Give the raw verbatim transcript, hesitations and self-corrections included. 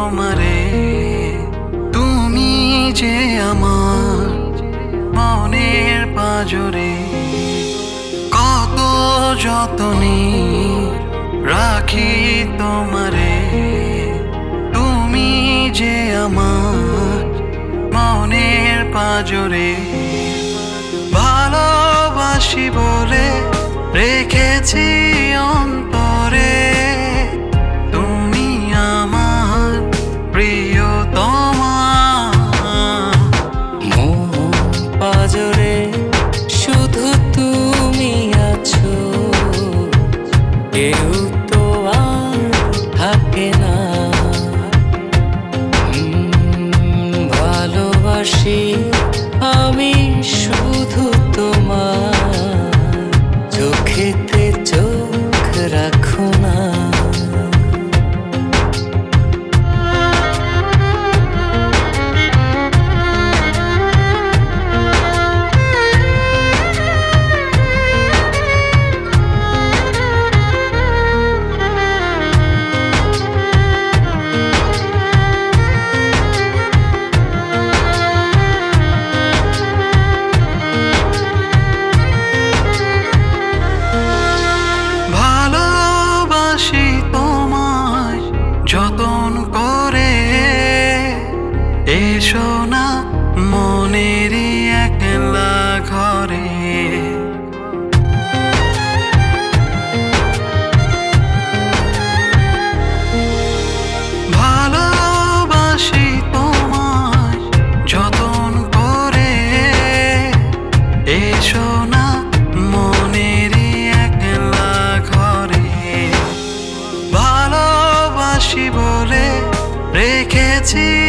তোমারে, তুমি যে আমার মনের পাজরে। কত যতনে রাখি তোমারে, তুমি যে আমার মনের পাজরে। ভালোবাসি বলে রেখেছি অন্তরে, তুমি আমার প্রিয়তমা। মন পাজরে শুধু তুমি আছো, কেউ তো আর থাকে না। ভালোবাসি আমি শুধু তোমার, চোখেতে চোখ রাখো না। যতন করে এসো না মনেরই একলা ঘরে। ভালোবাসি তোমায় যতন করে, এসো না মনেরই একলা ঘরে। ভালোবাসি বলে রেখেছি